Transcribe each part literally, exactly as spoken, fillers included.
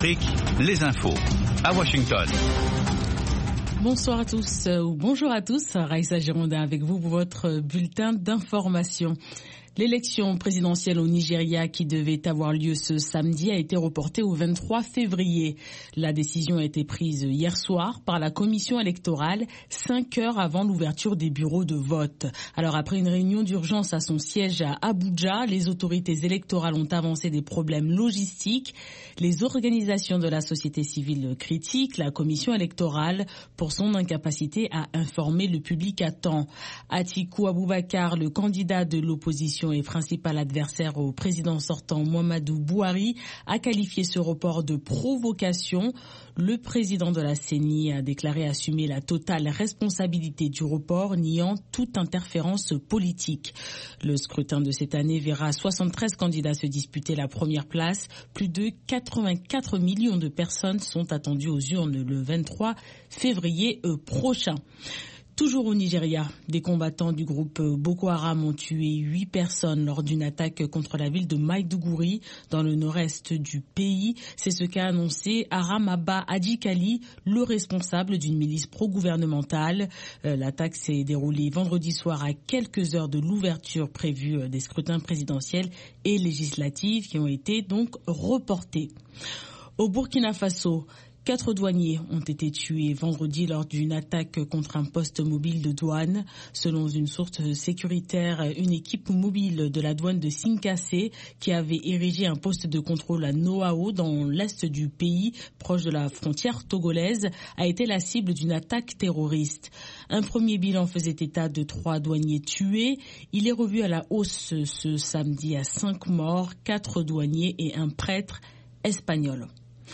Les infos à Washington. Bonsoir à tous euh, ou bonjour à tous. Raïssa Girondin avec vous pour votre bulletin d'information. L'élection présidentielle au Nigeria qui devait avoir lieu ce samedi a été reportée au vingt-trois février. La décision a été prise hier soir par la commission électorale, cinq heures avant l'ouverture des bureaux de vote. Alors après une réunion d'urgence à son siège à Abuja, les autorités électorales ont avancé des problèmes logistiques. Les organisations de la société civile critiquent la commission électorale pour son incapacité à informer le public à temps. Atiku Abubakar, le candidat de l'opposition et principal adversaire au président sortant Muhammadu Buhari, a qualifié ce report de provocation. Le président de la C E N I a déclaré assumer la totale responsabilité du report, niant toute interférence politique. Le scrutin de cette année verra soixante-treize candidats se disputer la première place. Plus de quatre-vingt-quatre millions de personnes sont attendues aux urnes le vingt-trois février prochain. Toujours au Nigeria, des combattants du groupe Boko Haram ont tué huit personnes lors d'une attaque contre la ville de Maiduguri dans le nord-est du pays. C'est ce qu'a annoncé Aram Abba Adjikali, le responsable d'une milice pro-gouvernementale. Euh, l'attaque s'est déroulée vendredi soir à quelques heures de l'ouverture prévue des scrutins présidentiels et législatifs qui ont été donc reportés. Au Burkina Faso, quatre douaniers ont été tués vendredi lors d'une attaque contre un poste mobile de douane. Selon une source sécuritaire, une équipe mobile de la douane de Sinkassé, qui avait érigé un poste de contrôle à Noao dans l'est du pays, proche de la frontière togolaise, a été la cible d'une attaque terroriste. Un premier bilan faisait état de trois douaniers tués. Il est revu à la hausse ce samedi à cinq morts, quatre douaniers et un prêtre espagnol.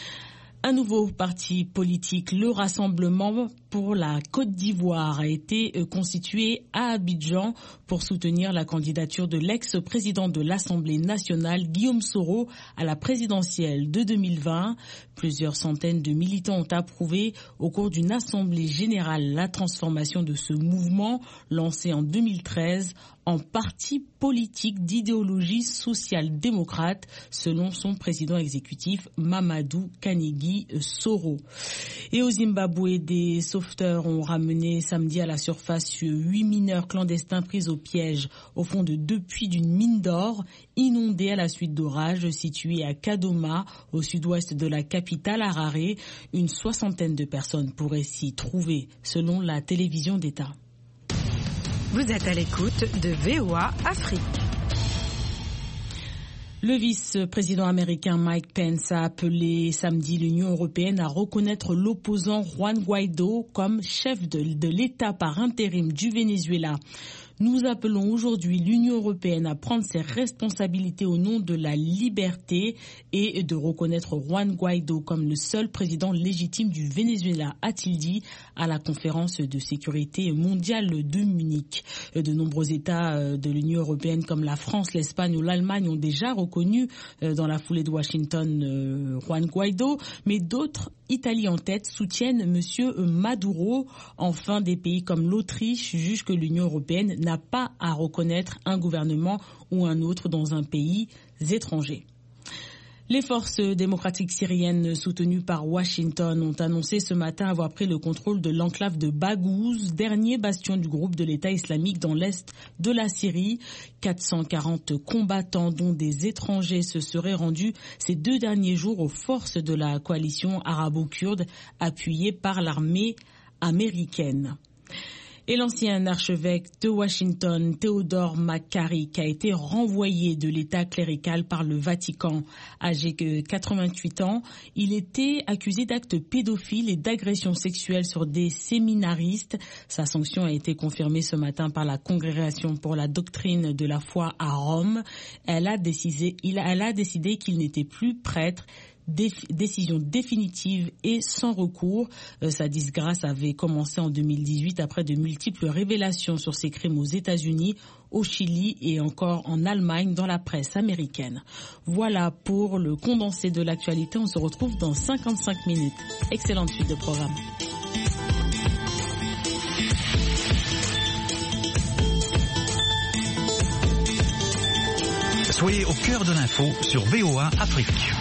Un nouveau parti politique, le Rassemblement pour la Côte d'Ivoire, a été constitué à Abidjan pour soutenir la candidature de l'ex-président de l'Assemblée nationale, Guillaume Soro, à la présidentielle de deux mille vingt. Plusieurs centaines de militants ont approuvé au cours d'une assemblée générale la transformation de ce mouvement lancé en deux mille treize en parti politique d'idéologie social-démocrate, selon son président exécutif Mamadou Kanigi Soro. Et au Zimbabwe, des sauveteurs ont ramené samedi à la surface huit mineurs clandestins pris au piège au fond de deux puits d'une mine d'or inondée à la suite d'orages situés à Kadoma, au sud-ouest de la capitale Harare. Une soixantaine de personnes pourraient s'y trouver, selon la télévision d'État. Vous êtes à l'écoute de V O A Afrique. Le vice-président américain Mike Pence a appelé samedi l'Union européenne à reconnaître l'opposant Juan Guaido comme chef de, de l'État par intérim du Venezuela. Nous appelons aujourd'hui l'Union européenne à prendre ses responsabilités au nom de la liberté et de reconnaître Juan Guaido comme le seul président légitime du Venezuela, a-t-il dit à la conférence de sécurité mondiale de Munich. De nombreux États de l'Union européenne comme la France, l'Espagne ou l'Allemagne ont déjà reconnu dans la foulée de Washington Juan Guaido, mais d'autres, Italie en tête, soutiennent M. Maduro. Enfin, des pays comme l'Autriche jugent que l'Union européenne n'a pas à reconnaître un gouvernement ou un autre dans un pays étranger. Les forces démocratiques syriennes soutenues par Washington ont annoncé ce matin avoir pris le contrôle de l'enclave de Baghouz, dernier bastion du groupe de l'État islamique dans l'est de la Syrie. quatre cent quarante combattants, dont des étrangers, se seraient rendus ces deux derniers jours aux forces de la coalition arabo-kurde appuyée par l'armée américaine. Et l'ancien archevêque de Washington, Theodore McCarrick, a été renvoyé de l'état clérical par le Vatican. Âgé de quatre-vingt-huit ans, il était accusé d'actes pédophiles et d'agressions sexuelles sur des séminaristes. Sa sanction a été confirmée ce matin par la Congrégation pour la doctrine de la foi à Rome. Elle a décidé, il a, elle a décidé qu'il n'était plus prêtre. Décision définitive et sans recours. Euh, sa disgrâce avait commencé en deux mille dix-huit après de multiples révélations sur ses crimes aux États-Unis, au Chili et encore en Allemagne dans la presse américaine. Voilà pour le condensé de l'actualité. On se retrouve dans cinquante-cinq minutes. Excellente suite de programme. Soyez au cœur de l'info sur V O A Afrique.